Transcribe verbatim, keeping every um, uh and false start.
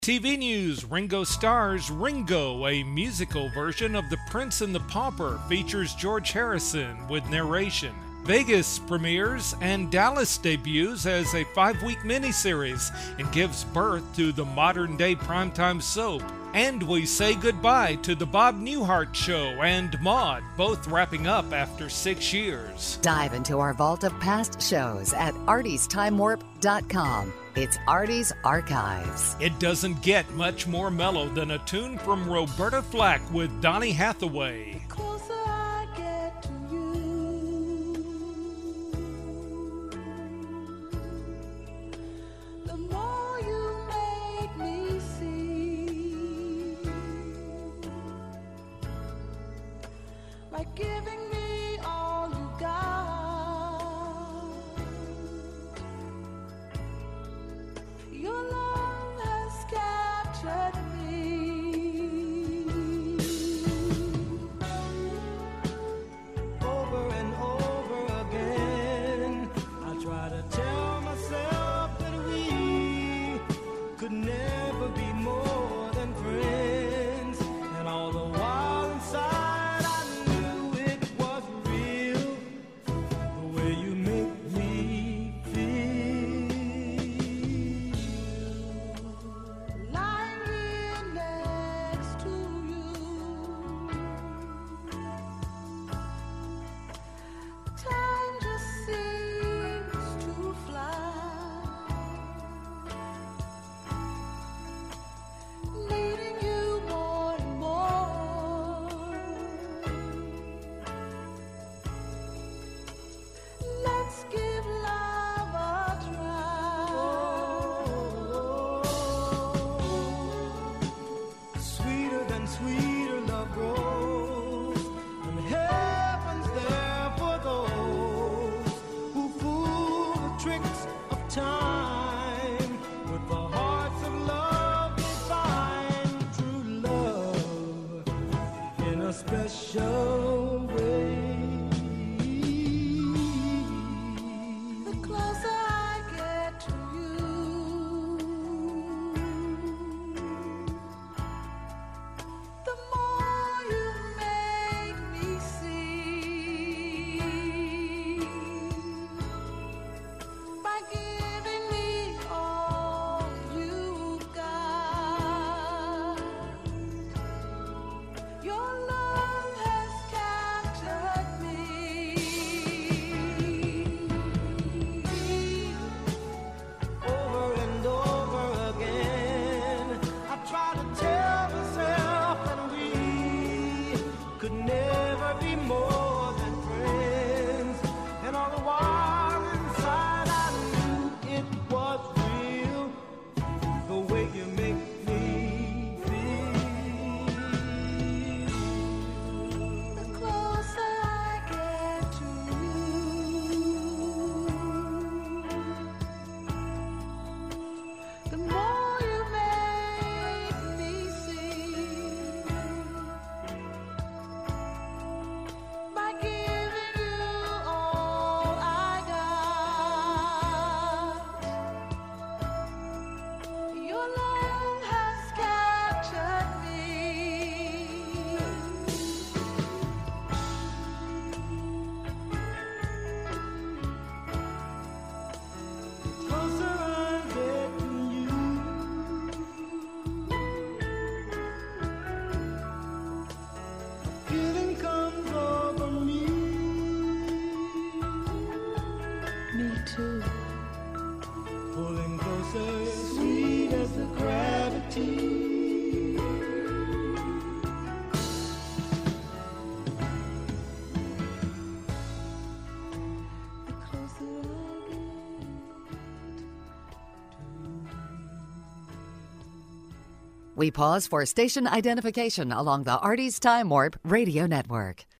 T V news: Ringo stars Ringo, a musical version of The Prince and the Pauper, features George Harrison with narration. Vegas premieres and Dallas debuts as a five-week miniseries and gives birth to the modern-day primetime soap. And we say goodbye to the Bob Newhart Show and Maude, both wrapping up after six years. Dive into our vault of past shows at arties time warp dot com. It's Artie's Archives. It doesn't get much more mellow than a tune from Roberta Flack with Donny Hathaway. Like giving me all you got. Your love has captured me. Over and over again, I try to tell myself that we could never be more than friends, and all the while inside special way. The closer I get to you, the more you make me see. By giving me all you've got, your love could never be more than friends, and all the while inside I knew it was real, the way you make me feel. The closer I get to you, the more you make me see. By giving you all I got, your love has captured me. Closer I get to you, a feeling comes over me. Me too. Pulling closer, sweet as the gravity. The closer I get to you. We pause for station identification along the Artie's Time Warp Radio Network.